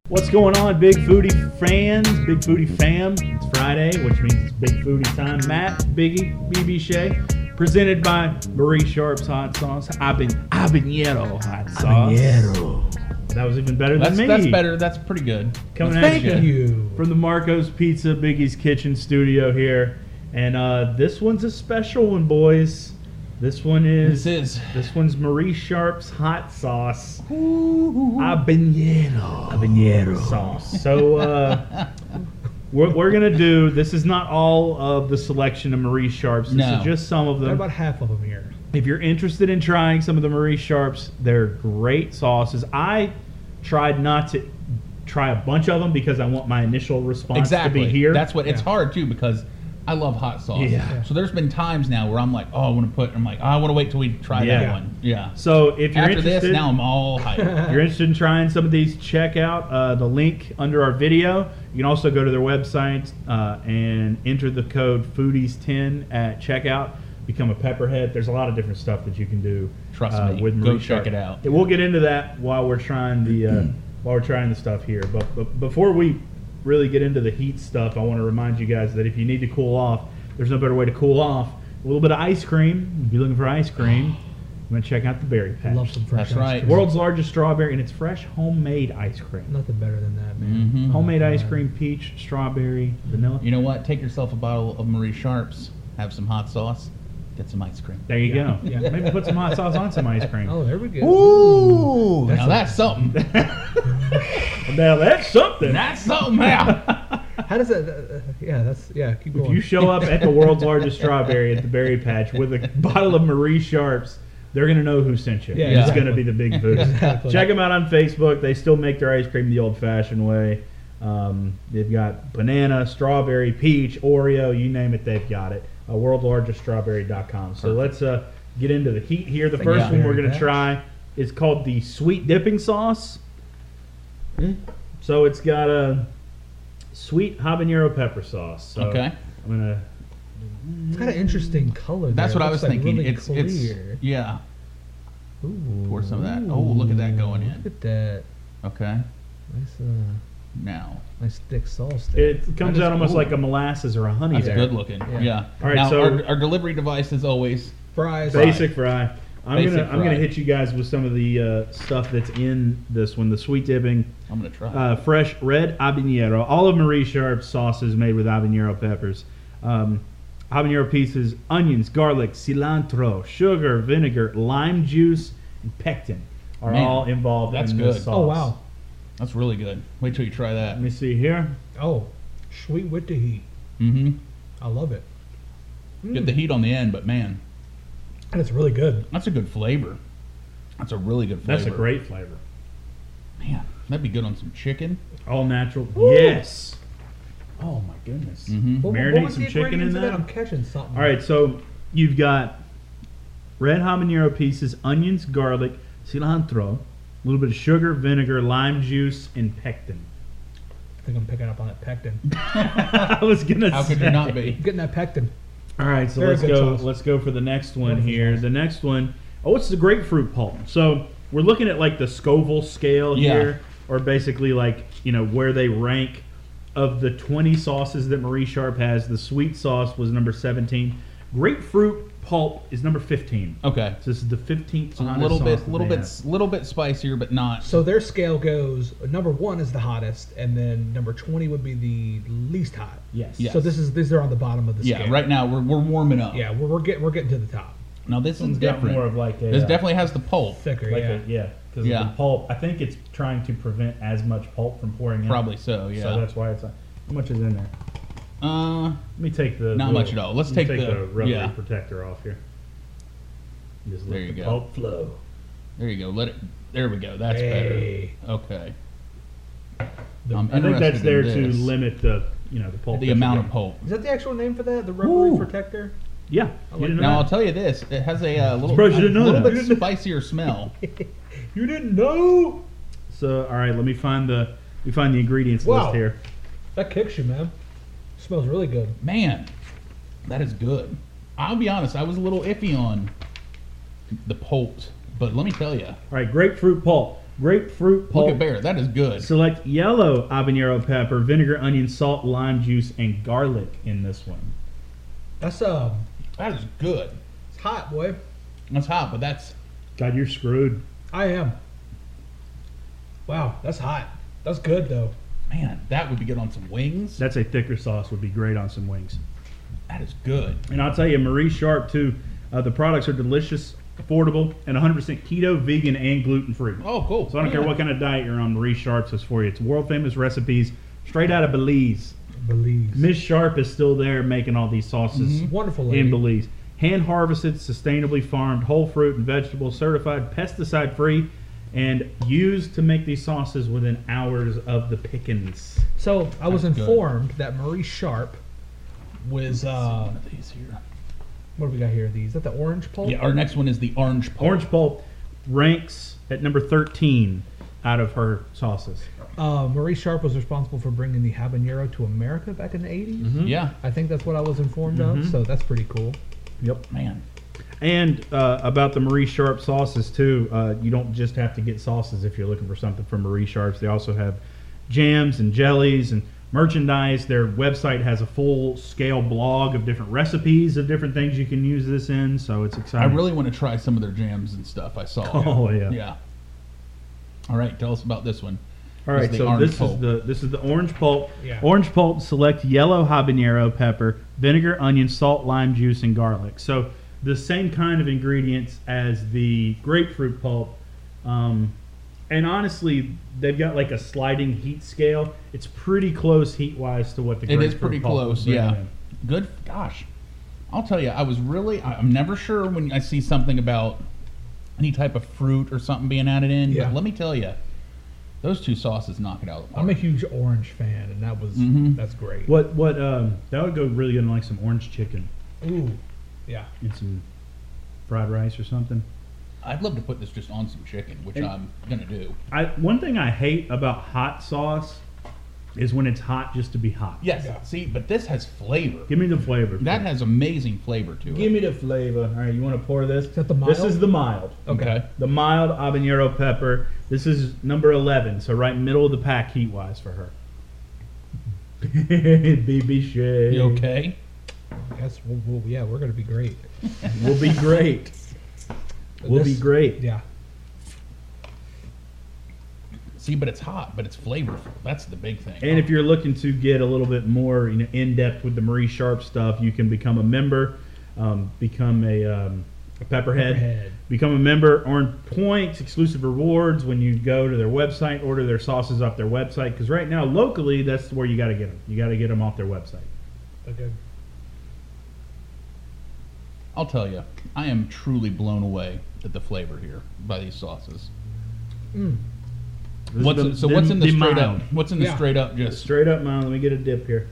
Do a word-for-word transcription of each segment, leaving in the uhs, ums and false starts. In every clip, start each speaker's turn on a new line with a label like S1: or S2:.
S1: What's going on, Big Foodie fans, Big Foodie fam? It's Friday, which means it's Big Foodie time. Matt, Biggie, B B Shay, presented by Marie Sharp's Hot Sauce, Haban- Habanero Hot Sauce.
S2: Habanero.
S1: That was even better
S3: That's
S1: than me.
S3: that's better. That's pretty good.
S1: Coming
S3: That's
S1: at
S3: pretty
S1: you
S3: good.
S2: you.
S1: from the Marco's Pizza Biggie's Kitchen studio here. And uh, this one's a special one, boys. This one is
S3: This is.
S1: this one's Marie Sharp's Hot Sauce. Habanero.
S2: Habanero.
S1: Sauce. So uh, what we're gonna do. This is not all of the selection of Marie Sharps. This
S3: No.
S1: is just some of
S2: There are
S1: them.
S2: about half of them here.
S1: If you're interested in trying some of the Marie Sharps, they're great sauces. I tried not to try a bunch of them because I want my initial response
S3: Exactly.
S1: to be here.
S3: That's what it's
S2: Yeah.
S3: hard too because I love hot sauce.
S1: Yeah.
S3: So there's been times now where I'm like, oh, I want to put. I'm like, oh, I want to wait till we try
S1: Yeah.
S3: that one. Yeah.
S1: So if you're
S3: After
S1: interested,
S3: this, now I'm all
S1: if
S3: hyped.
S1: you're interested in trying some of these, check out uh, the link under our video. You can also go to their website uh, and enter the code foodies ten at checkout. Become a pepperhead. There's a lot of different stuff that you can do.
S3: Trust
S1: uh,
S3: me.
S1: with
S3: Go
S1: Marie
S3: check
S1: Sharp.
S3: it out.
S1: Yeah, we'll get into that while we're trying the uh, while we're trying the stuff here. But, but before we really get into the heat stuff, I want to remind you guys that if you need to cool off, there's no better way to cool off. A little bit of ice cream. If you're looking for ice cream, you want to check out the Berry Patch.
S2: Love some fresh
S3: That's
S2: ice
S3: right.
S2: cream.
S1: World's largest strawberry, and it's fresh homemade ice cream.
S2: Nothing better than that, man.
S3: Mhm.
S1: Homemade
S2: Oh,
S1: ice
S2: God.
S1: cream, peach, strawberry, vanilla.
S3: You know what? Take yourself a bottle of Marie Sharp's. Have some hot sauce. Get some ice cream.
S1: There you
S2: Yeah.
S1: go.
S2: Yeah.
S1: Maybe put some hot sauce on some ice cream.
S2: Oh, there we go.
S3: Ooh,
S2: That's
S3: now
S2: a-
S3: that's something.
S1: Now that's something.
S3: That's something now.
S2: How does that? Uh, uh, yeah, that's yeah. Keep
S1: If
S2: going.
S1: you show up at the world's largest strawberry at the Berry Patch with a bottle of Marie Sharp's, they're going to know who sent you.
S2: Yeah,
S1: It's
S3: exactly.
S1: going to be the big food.
S2: Exactly.
S1: Check them out on Facebook. They still make their ice cream the old-fashioned way. Um, they've got banana, strawberry, peach, Oreo, you name it, they've got it. Uh, world largest strawberry dot com. So let's uh, get into the heat here. The first
S3: Yeah.
S1: one we're going to
S2: Patch.
S1: try is called the sweet dipping sauce. So it's got a sweet habanero pepper sauce. So
S3: Okay.
S1: I'm gonna.
S2: It's got an interesting color.
S3: That's
S2: there.
S3: what
S2: It
S3: I was
S2: looks, like,
S3: thinking.
S2: Really
S3: it's
S2: clear.
S3: it's yeah.
S2: Ooh.
S3: Pour some of that. Oh, look at that going in.
S2: Look at that.
S3: Okay.
S2: Nice, uh,
S3: Now
S2: nice thick sauce there.
S1: It comes
S3: That is
S1: out almost
S3: cool.
S1: like a molasses or a honey.
S3: that's
S1: there.
S3: good looking.
S2: Yeah.
S3: Yeah.
S1: All right,
S3: now
S1: so-
S3: our, our delivery device is always
S2: Fries.
S1: Basic fry. I'm
S3: Basic
S1: gonna I'm gonna
S3: fry.
S1: hit you guys with some of the uh, stuff that's in this one. The sweet dipping,
S3: I'm gonna try.
S1: uh, fresh red habanero. All of Marie Sharp's sauces made with habanero peppers. Um, habanero pieces, onions, garlic, cilantro, sugar, vinegar, lime juice, and pectin are
S3: Man,
S1: all involved
S3: that's
S1: in this
S3: good.
S1: sauce.
S2: Oh wow.
S3: That's really good. Wait till you try that.
S1: Let me see here.
S2: Oh, sweet with the heat.
S3: Mm-hmm.
S2: I love it.
S3: Get the heat on the end, but man,
S2: And it's really good.
S3: that's a good flavor. That's a really good flavor.
S1: That's a great flavor.
S3: Man, that'd be good on some chicken.
S1: All natural.
S2: Woo.
S1: Yes. Oh my goodness.
S3: Mm-hmm.
S2: What- what
S1: Marinate
S2: was
S1: some
S2: the
S1: chicken in
S2: ingredients of
S1: that?
S2: I'm catching something.
S1: All right, so you've got red habanero pieces, onions, garlic, cilantro, a little bit of sugar, vinegar, lime juice, and pectin.
S2: I think I'm picking up on that pectin.
S1: I was gonna
S3: How
S1: say.
S3: could you not be?
S2: Getting that pectin.
S1: All right, so
S2: Very
S1: let's
S2: good
S1: go.
S2: sauce.
S1: Let's go for the next one
S2: Wonderful
S1: here.
S2: sauce.
S1: The next one, oh, it's the grapefruit pulp. So we're looking at like the Scoville scale
S3: Yeah.
S1: here, or basically like you know where they rank of the twenty sauces that Marie Sharp has. The sweet sauce was number seventeen. Grapefruit pulp is number fifteen.
S3: Okay.
S1: So this is the fifteenth.
S3: So a little bit, little bit, little bit spicier, but not.
S2: So their scale goes number one is the hottest, and then number twenty would be the least hot.
S1: Yes.
S3: Yes.
S2: So this is these are on the bottom of the
S3: Yeah.
S2: scale.
S3: Right now we're we're warming up.
S2: Yeah, we're, we're getting we're getting to the top.
S3: Now this
S1: This one's
S3: is
S1: got
S3: different.
S1: more of like a.
S3: This
S1: uh,
S3: definitely has the pulp.
S2: Thicker,
S1: like
S2: yeah.
S1: a, yeah, because
S3: Yeah.
S1: the pulp. I think it's trying to prevent as much pulp from pouring in.
S3: Probably so. Yeah.
S1: So that's why it's. How much is in there?
S3: uh.
S1: Let me take the.
S3: Not
S1: little-
S3: much at all. Let's
S1: let me
S3: take
S1: take
S3: the-
S1: the rubbery
S3: yeah.
S1: protector off here. Just let
S3: There you
S1: the
S3: go.
S1: pulp flow.
S3: There you go. Let it. There we go. That's
S2: Hey.
S3: better. Okay.
S2: The-
S3: I'm
S1: I think that's
S3: interested
S1: there
S3: in
S1: to
S3: this.
S1: limit the you know the pulp.
S3: The
S1: that you
S3: amount
S1: get.
S3: of pulp.
S2: Is that the actual name for that? The rubbery
S1: Ooh.
S2: protector?
S1: Yeah.
S2: I
S1: You
S2: like
S1: didn't know
S3: Now I'll
S1: that?
S3: tell you this. It has a uh, little,
S1: Surprised you didn't know
S3: little
S1: that.
S3: bit spicier smell.
S2: You didn't know?
S1: So all right, let me find the we find the ingredients
S2: Wow.
S1: list here.
S2: That kicks you, man. Smells really good.
S3: Man, that is good. I'll be honest. I was a little iffy on the pulp, but let me tell you.
S1: All right, grapefruit pulp. grapefruit pulp.
S3: Look at Bear. That is good.
S1: Select yellow habanero pepper, vinegar, onion, salt, lime juice, and garlic in this one.
S2: That's um,
S3: That is good.
S2: it's hot, boy.
S3: That's hot, but that's
S1: God, you're screwed.
S2: I am. Wow, that's hot. That's good though.
S3: man. That would be good on some wings.
S1: That's a thicker sauce would be great on some wings.
S3: That is good.
S1: And I'll tell you, Marie Sharp too. Uh, the products are delicious, affordable, and one hundred percent keto, vegan, and gluten free.
S3: Oh, cool.
S1: So I don't care
S3: Yeah.
S1: what kind of diet you're on, Marie Sharp's is for you. It's world famous recipes straight out of Belize.
S2: Belize.
S1: Miss Sharp is still there making all these sauces
S3: Mhm.
S2: Wonderful lady.
S1: in Belize. Hand harvested, sustainably farmed, whole fruit and vegetables, certified pesticide free, and used to make these sauces within hours of the pickings.
S2: So I was
S3: That's good.
S2: informed that Marie Sharp was uh,
S3: One of these here.
S2: what do we got here? These is that the orange pulp?
S3: Yeah, our next one is the orange pulp.
S1: Orange pulp ranks at number thirteen out of her sauces.
S2: Uh, Marie Sharp was responsible for bringing the habanero to America back in the eighties.
S1: Mhm.
S3: Yeah,
S2: I think that's what I was informed
S1: Mhm.
S2: of. So that's pretty cool.
S1: Yep.
S3: man.
S1: And uh, about the Marie Sharp sauces too, uh, you don't just have to get sauces if you're looking for something from Marie Sharp's. They also have jams and jellies and merchandise. Their website has a full scale blog of different recipes of different things you can use this in. So it's
S3: I
S1: exciting.
S3: really want to try some of their jams and stuff. I saw.
S1: Oh, yeah.
S3: Yeah. All right, tell us about this one.
S1: All right,
S3: This is the
S1: so
S3: orange
S1: this
S3: pulp.
S1: is the this is the orange pulp.
S2: Yeah.
S1: Orange pulp. Select yellow habanero pepper, vinegar, onion, salt, lime juice, and garlic. So the same kind of ingredients as the grapefruit pulp. Um, and honestly, they've got like a sliding heat scale. It's pretty close heat wise to what the
S3: It
S1: grapefruit
S3: is pretty
S1: pulp
S3: close.
S1: is bringing
S3: Yeah.
S1: in.
S3: Good. Gosh, I'll tell you, I was really. I- I'm never sure when I see something about any type of fruit or something being added in.
S2: Yeah.
S3: But let me tell you, those two sauces knock it out of the park.
S2: I'm a huge orange fan, and that was
S3: Mhm.
S2: that's great.
S1: What what um, that would go really good in like some orange chicken
S2: Ooh, yeah.
S1: and some fried rice or something.
S3: I'd love to put this just on some chicken, which
S1: And-
S3: I'm gonna do.
S1: I one thing I hate about hot sauce is when it's hot just to be hot.
S3: Yes.
S2: Yeah.
S3: See, but this has flavor.
S1: Give me the flavor.
S3: That has amazing flavor to it.
S1: Give me the flavor. All right, you want to pour this?
S2: Is that the
S1: This
S2: mild?
S1: is the mild.
S3: Okay.
S1: The mild habanero pepper. This is number eleven, so right middle of the pack heat wise for her. B B Shay.
S3: You okay?
S2: Yes. Well, well, yeah, we're gonna be great.
S1: We'll be great. We'll be
S2: This-
S1: great.
S2: Yeah.
S3: See, but it's hot, but it's flavorful. That's the big thing.
S1: And if you're looking to get a little bit more, you know, in depth with the Marie Sharp stuff, you can become a member, um, become a, um, a pepperhead,
S2: Pepperhead.
S1: become a member, earn points, exclusive rewards when you go to their website, order their sauces off their website. Because right now, locally, that's where you got to get them. You got to get them off their website.
S2: Okay.
S3: I'll tell you, I am truly blown away at the flavor here by these sauces.
S2: Mm.
S1: This
S3: What's
S1: is
S3: in, so? What's in the, straight
S1: mild.
S3: up? What's in the
S2: Yeah.
S3: straight up? Just
S1: Straight up mild. Let me get a dip here.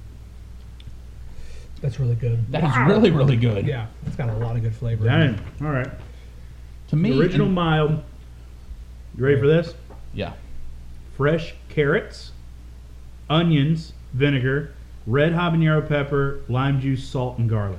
S2: That's really good.
S3: that is really really good.
S2: Yeah, it's got a lot of good flavor. in it.
S1: Dang. All right.
S3: To me,
S1: The original
S3: and-
S1: mild. You ready for this?
S3: yeah.
S1: Fresh carrots, onions, vinegar, red habanero pepper, lime juice, salt, and garlic.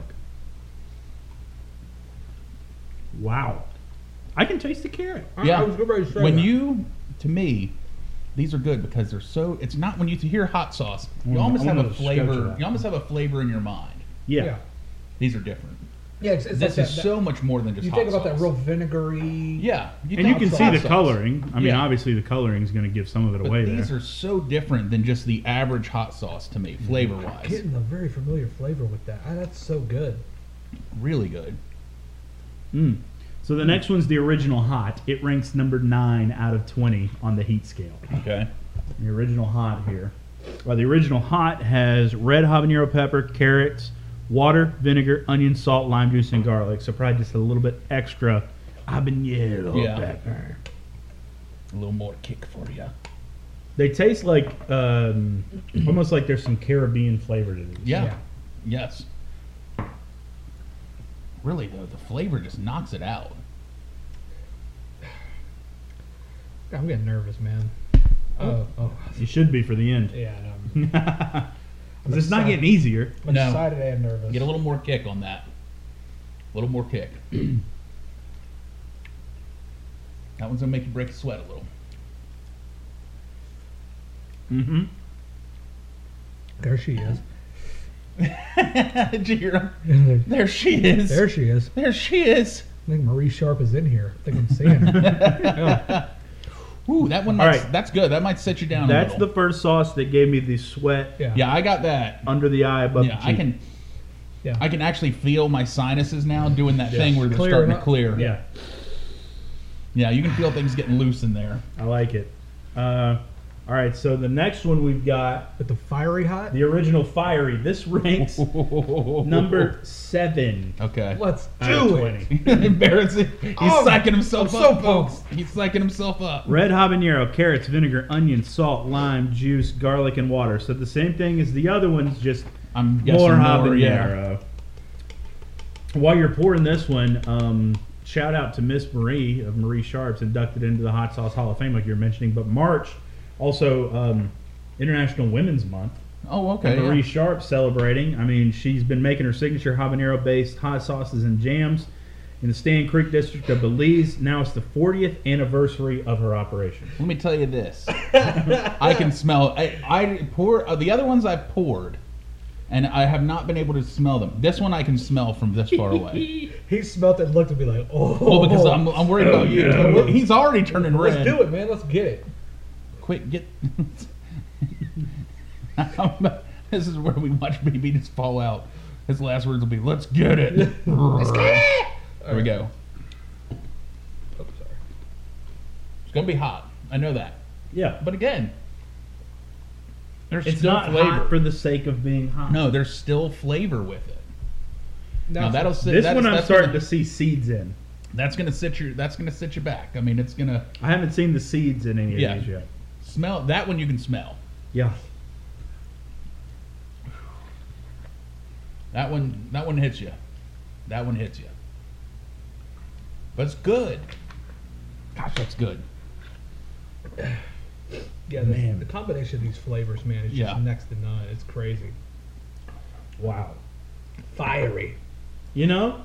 S1: Wow. I can taste the carrot.
S2: I-
S3: Yeah.
S2: I was ready to say
S3: When
S2: that.
S3: you, to me, these are good because they're so. It's not when you hear hot sauce, you
S1: Mm,
S3: almost
S1: I
S3: have
S1: wanna
S3: a
S1: scotch
S3: flavor.
S1: that.
S3: You almost have a flavor in your mind.
S1: Yeah.
S2: yeah,
S3: These are different.
S2: yeah, it's, it's
S3: This
S2: like
S3: is
S2: that,
S3: so much more than just
S2: You
S3: hot
S2: think about
S3: sauce.
S2: that real vinegary.
S3: Yeah, you
S1: And you
S3: think
S1: can see
S3: hot
S1: the
S3: sauce.
S1: coloring. I mean,
S3: Yeah.
S1: obviously the coloring is going to give some of it
S3: But
S1: away
S3: these
S1: there.
S3: are so different than just the average hot sauce to me, flavor wise.
S2: Getting a very familiar flavor with that. Ah, that's so good.
S3: Really good.
S1: Mm. So the next one's the original hot. It ranks number nine out of twenty on the heat scale.
S3: Okay.
S1: The original hot here. Well, the original hot has red habanero pepper, carrots, water, vinegar, onion, salt, lime juice, and garlic. So probably just a little bit extra habanero
S3: Yeah.
S1: pepper.
S3: A little more kick for you.
S1: They taste like um, almost like there's some Caribbean flavor to these.
S3: Yeah.
S2: Yeah.
S3: Yes. Really though, the flavor just knocks it out.
S2: I'm getting nervous, man. Oh, oh,
S1: You should be for the end.
S2: yeah. No, I'm,
S1: It's not getting easier.
S2: I'm
S3: No.
S2: excited and nervous.
S3: Get a little more kick on that. A little more kick. That one's gonna make you break a sweat a little.
S1: Mm-hmm.
S2: There she is.
S3: Did you hear him?
S2: there
S3: There she is.
S2: she is.
S3: There she is.
S2: I think Marie Sharp is in here. I think I'm seeing her. Yeah.
S3: Ooh, that one.
S1: All
S3: Might,
S1: right.
S3: That's good. That might set you down.
S1: That's
S3: a
S1: the
S3: little.
S1: first sauce that gave me the sweat
S2: Yeah.
S3: Yeah, I got that.
S1: under the eye above
S3: Yeah,
S1: the
S3: I
S1: cheek.
S3: can.
S2: Yeah.
S3: I can actually feel my sinuses now doing that
S2: Yeah.
S3: thing where they're
S2: Clear
S3: starting
S2: it
S3: to
S2: up.
S3: clear.
S1: Yeah,
S3: Yeah, you can feel things getting loose in there.
S1: I like it. Uh, all right, so the next one we've got
S2: With the fiery hot.
S1: the original Fiery. This ranks number seven.
S3: Okay.
S2: Let's
S1: out of
S2: do
S1: twenty.
S2: it.
S3: Embarrassing. He's
S2: Oh,
S3: psyching himself
S2: I'm
S3: up,
S2: so
S3: folks.
S2: pumped.
S3: He's psyching himself up.
S1: Red habanero, carrots, vinegar, onion, salt, lime, juice, garlic, and water. So the same thing as the other ones, just
S3: I'm guessing
S1: more
S3: more, yeah.
S1: habanero. While you're pouring this one, um, shout out to Miss Marie of Marie Sharps, inducted into the Hot Sauce Hall of Fame, like you were mentioning. But March, also um, International Women's Month.
S3: Oh, okay.
S1: And Marie
S3: yeah.
S1: Sharp celebrating. I mean, she's been making her signature habanero-based hot sauces and jams in the Stand Creek district of Belize. Now it's the fortieth anniversary of her operation.
S3: Let me tell you this. I can smell. I, I pour uh, the other ones I've poured, and I have not been able to smell them. This one I can smell from this far away.
S2: He smelled it and looked at me like, oh.
S3: Well, because I'm, I'm worried about you.
S1: yeah.
S3: He's already turning red.
S2: Let's do it, man. Let's get it.
S3: Quick, get. This is where we watch B B just fall out. His last words will be, "Let's get it." Let's get it. There we go.
S2: Oh, sorry.
S3: It's gonna be hot. I know that.
S1: Yeah,
S3: But again, there's
S1: it's
S3: still
S1: not
S3: flavor.
S1: hot for the sake of being hot.
S3: No, there's still flavor with it. Now
S2: Now,
S3: that'll sit.
S1: This
S3: that's,
S1: one I'm
S3: that's
S1: starting
S3: gonna,
S1: to see seeds in.
S3: That's gonna sit your. That's gonna sit you back. I mean, it's gonna
S1: I haven't seen the seeds in any of
S3: Yeah.
S1: these yet.
S3: smell. That one you can smell.
S1: Yeah.
S3: That one. That one hits you. That one hits you. But it's good. Gosh, that's good.
S2: yeah, the,
S1: Man.
S2: the combination of these flavors, man, is just
S3: Yeah.
S2: next to none. It's crazy.
S1: Wow.
S2: Fiery.
S1: You know,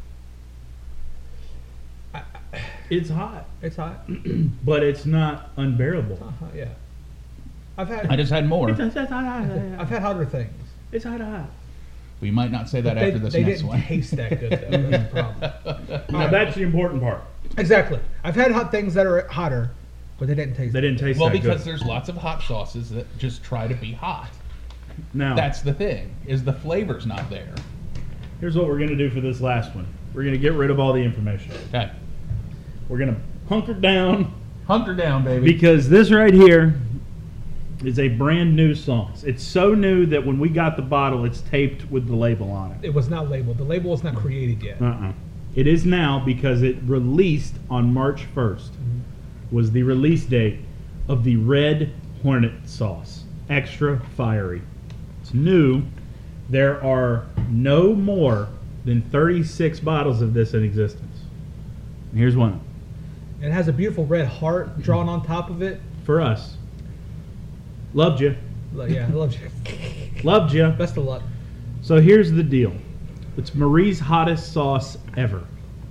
S1: it's hot,
S2: It's hot.
S1: but it's not unbearable.
S2: Uh-huh, yeah. I've had
S3: I just had more.
S1: It's hot, hot.
S2: I've had hotter things.
S1: It's hot, hot.
S3: We might not say that
S2: They,
S3: after this
S2: they
S3: next
S2: didn't
S3: one.
S2: taste that good, though. That's the problem.
S1: Now that's the important part.
S2: Exactly. I've had hot things that are hotter, but they didn't taste
S1: They didn't taste
S3: Well,
S1: that
S3: because
S1: good.
S3: there's lots of hot sauces that just try to be hot.
S1: Now,
S3: That's the thing. Is the flavor's not there.
S1: here's what we're gonna do for this last one. We're gonna get rid of all the information.
S3: Okay.
S1: We're gonna hunker down
S3: Hunker down, baby.
S1: because this right here is a brand new sauce. It's so new that when we got the bottle, it's taped with the label on it.
S2: It was not labeled. The label was not created yet.
S1: Uh-uh. It is now because it released on March first. Was the release date of the Red Hornet sauce. Extra fiery. It's new. There are no more than thirty-six bottles of this in existence. And here's one
S2: It has a beautiful red heart drawn on top of it.
S1: for us. Loved you.
S2: Like, yeah, I love you.
S1: Loved you.
S2: Best of luck.
S1: So here's the deal. It's Marie's hottest sauce ever.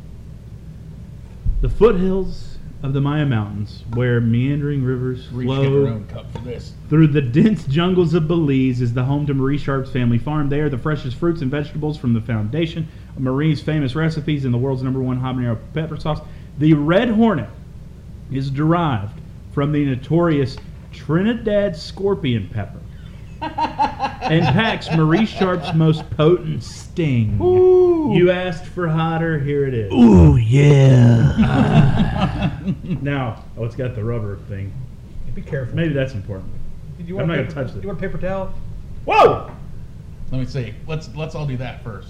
S1: The foothills of the Maya Mountains, where meandering rivers
S3: We should get our
S1: flow
S3: own cup for this.
S1: through the dense jungles of Belize, is the home to Marie Sharp's family farm. They are the freshest fruits and vegetables from the foundation of Marie's famous recipes and the world's number one habanero pepper sauce. The Red Hornet is derived from the notorious Trinidad scorpion pepper and packs Marie Sharp's most potent sting. You asked for hotter, here it is.
S4: Ooh, yeah.
S1: Now, oh, it's got the rubber thing.
S2: Be careful.
S1: Maybe that's important.
S2: You
S1: I'm
S2: want
S1: not
S2: paper,
S1: gonna touch it.
S2: You want a paper towel?
S1: Whoa!
S3: Let me see. Let's let's all do that first.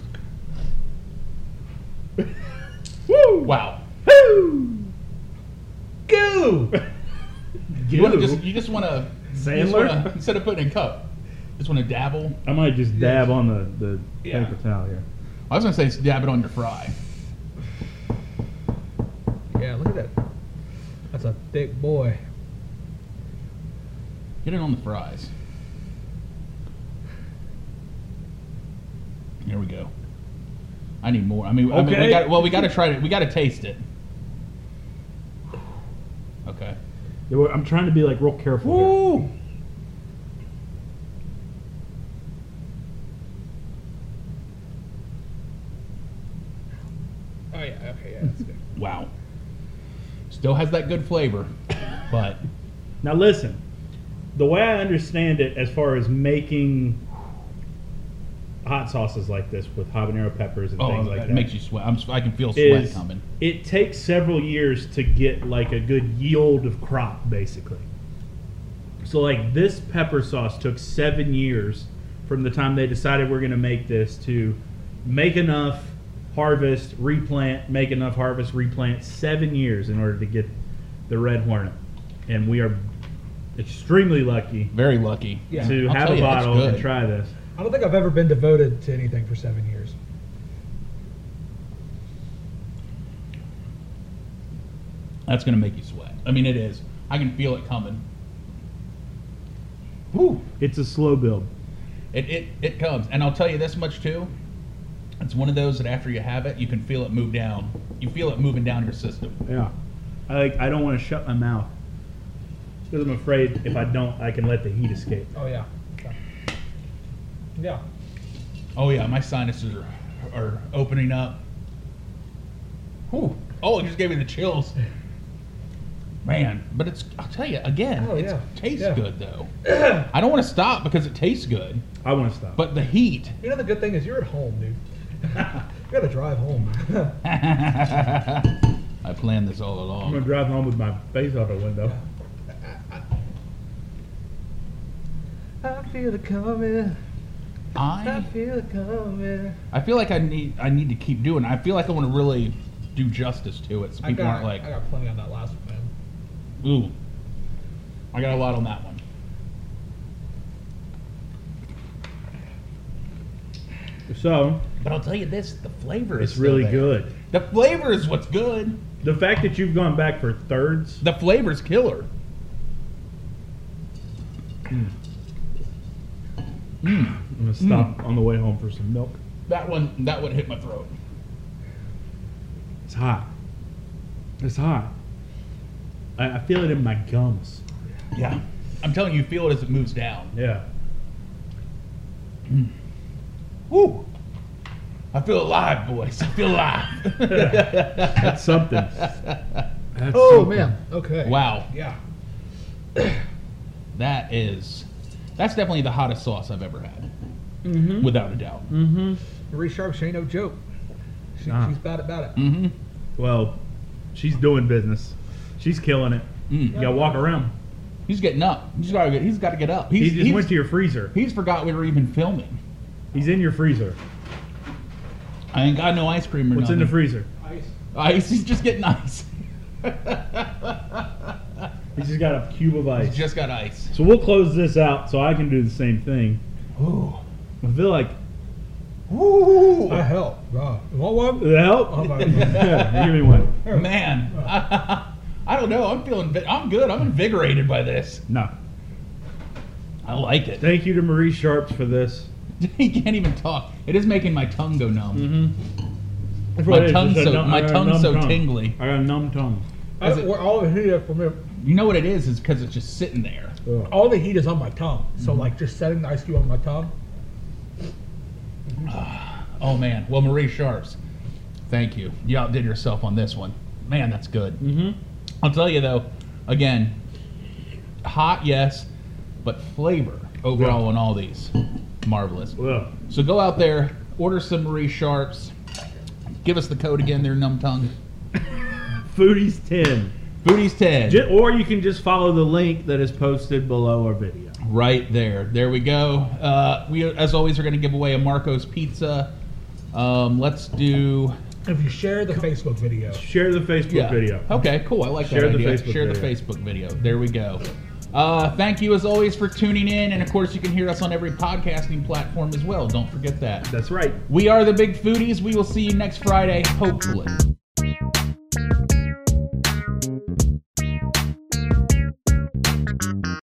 S1: Woo!
S3: Wow.
S1: Woo!
S2: Goo!
S3: You want to
S1: Goo.
S3: just you just want to
S1: Sandler?
S3: instead of putting in a cup, just want to dabble.
S1: I might just dab on the, the
S3: Yeah.
S1: paper towel here.
S3: I was gonna say dab it on your fry.
S2: Yeah, look at that. That's a thick boy.
S3: Get it on the fries. Here we go. I need more. I mean, I mean, we
S1: Okay.
S3: got well, we got to try it. We got to taste it. Okay.
S1: Yeah, well, I'm trying to be like real careful here.
S3: Ooh.
S2: Okay, yeah, that's good.
S3: Wow. Still has that good flavor, but
S1: Now listen, the way I understand it, as far as making hot sauces like this with habanero peppers and
S3: oh,
S1: things like
S3: it
S1: that,
S3: makes you sweat. I'm, I can feel sweat
S1: is
S3: coming.
S1: it takes several years to get like a good yield of crop, basically. So like this pepper sauce took seven years from the time they decided we're going to make this to make enough, harvest, replant, make enough, harvest, replant. Seven years in order to get the Red Hornet, and we are extremely lucky
S3: Very lucky.
S2: Yeah.
S1: to
S3: I'll
S1: have
S3: tell
S1: a
S3: you, it's
S1: bottle and
S3: good.
S1: try this.
S2: I don't think I've ever been devoted to anything for seven years.
S3: That's gonna make you sweat. I mean, it is. I can feel it coming. Woo!
S1: It's a slow build.
S3: It, it it comes, and I'll tell you this much too. It's one of those that after you have it, you can feel it move down. You feel it moving down your system.
S1: Yeah, I like. I don't want to shut my mouth because I'm afraid if I don't, I can let the heat escape.
S2: Oh yeah. Yeah. Yeah.
S3: Oh yeah, my sinuses are are opening up. Whew. Oh, it just gave me the chills. Man, but it's, I'll tell you, again,
S2: Oh,
S3: it
S2: yeah.
S3: tastes
S2: Yeah.
S3: good, though. I don't want to stop because it tastes good,
S1: I want to stop.
S3: but the heat.
S2: You know the good thing is you're at home, dude. You gotta drive home.
S3: I planned this all
S1: I'm gonna
S3: along.
S1: drive home with my face out the window.
S2: I feel it coming. I
S3: I
S2: feel it coming.
S3: I feel like I need I need to keep doing it. I feel like I want to really do justice to it so
S2: I
S3: people
S2: got,
S3: aren't like,
S2: I got plenty on that last one, man.
S3: ooh. I got a lot on that one.
S1: So
S3: But I'll tell you this, the flavor is
S1: it's
S3: still
S1: really
S3: there.
S1: good.
S3: The flavor is what's good.
S1: The fact that you've gone back for thirds.
S3: The flavor's killer. Mm.
S1: I'm gonna stop on the way home for some milk.
S3: That one that one hit my throat.
S1: It's hot. It's hot. I, I feel it in my gums.
S3: Yeah. I'm telling you, you feel it as it moves down.
S1: Yeah.
S3: Woo! I feel alive, boys. I feel alive.
S1: That's something. That's
S2: Oh
S1: something.
S2: man. Okay.
S3: Wow.
S2: Yeah.
S3: That is that's definitely the hottest sauce I've ever had.
S1: Mm-hmm.
S3: Without a doubt.
S1: Mm-hmm.
S2: Marie Sharp, she ain't no joke. She,
S1: Nah.
S2: She's bad about it.
S3: Mm-hmm.
S1: Well, she's doing business. She's killing it.
S3: Mm.
S1: You gotta walk around.
S3: He's getting up. He's got to get. He's got to get up. He's,
S1: He just
S3: he's,
S1: went to your freezer.
S3: he's forgot we were even filming.
S1: He's in your freezer.
S3: I ain't got no ice cream or
S1: What's in the
S3: nothing.
S1: freezer?
S2: Ice.
S3: Ice. He's just getting ice.
S1: He's just got a cube of
S3: He's
S1: ice.
S3: just got ice.
S1: So we'll close this out so I can do the same thing.
S3: Ooh.
S1: I feel like
S3: Ooh.
S2: I help. Uh, you want one?
S1: the help.
S2: Oh, my
S1: Yeah, give me one.
S3: Man, I don't know. I'm feeling. vi- I'm good. I'm invigorated by this.
S1: No.
S3: I like it.
S1: Thank you to Marie Sharps for this.
S3: He can't even talk. It is making my tongue go numb.
S1: Mm-hmm. That's
S3: My
S1: what it is,
S3: tongue's
S1: just a
S3: so-
S1: numb-
S3: my
S1: I got a
S3: tongue's
S1: numb
S3: so
S1: tongue.
S3: tingly.
S1: I got a numb tongue.
S2: I,
S3: Is it-
S2: we're all the heat from it.
S3: You know what it is? Is because it's just sitting there.
S1: Ugh.
S2: All the heat is on my tongue. So
S3: Mm-hmm.
S2: like just setting the ice cube on my tongue.
S3: Oh man. Well, Marie Sharps, thank you. You outdid yourself on this one. Man, that's good.
S1: Mm-hmm.
S3: I'll tell you though, again, hot yes, but flavor overall
S1: Yeah.
S3: on all these, marvelous.
S1: Well,
S3: So go out there, order some Marie Sharps. Give us the code again there, Numb Tongue.
S1: Foodies ten.
S3: Foodies ten.
S1: Ju- Or you can just follow the link that is posted below our video.
S3: Right there. There we go. Uh, we, as always, are going to give away a Marco's Pizza. Um, let's do...
S2: If you share the Facebook video.
S1: Share the Facebook
S3: Yeah.
S1: video.
S3: Okay, cool. I like
S1: Share
S3: that
S1: the
S3: idea.
S1: Facebook
S3: Share the
S1: video.
S3: Facebook video. There we go. Uh, thank you, as always, for tuning in. And, of course, you can hear us on every podcasting platform as well. Don't forget that.
S1: That's right.
S3: We are the Big Foodies. We will see you next Friday, hopefully.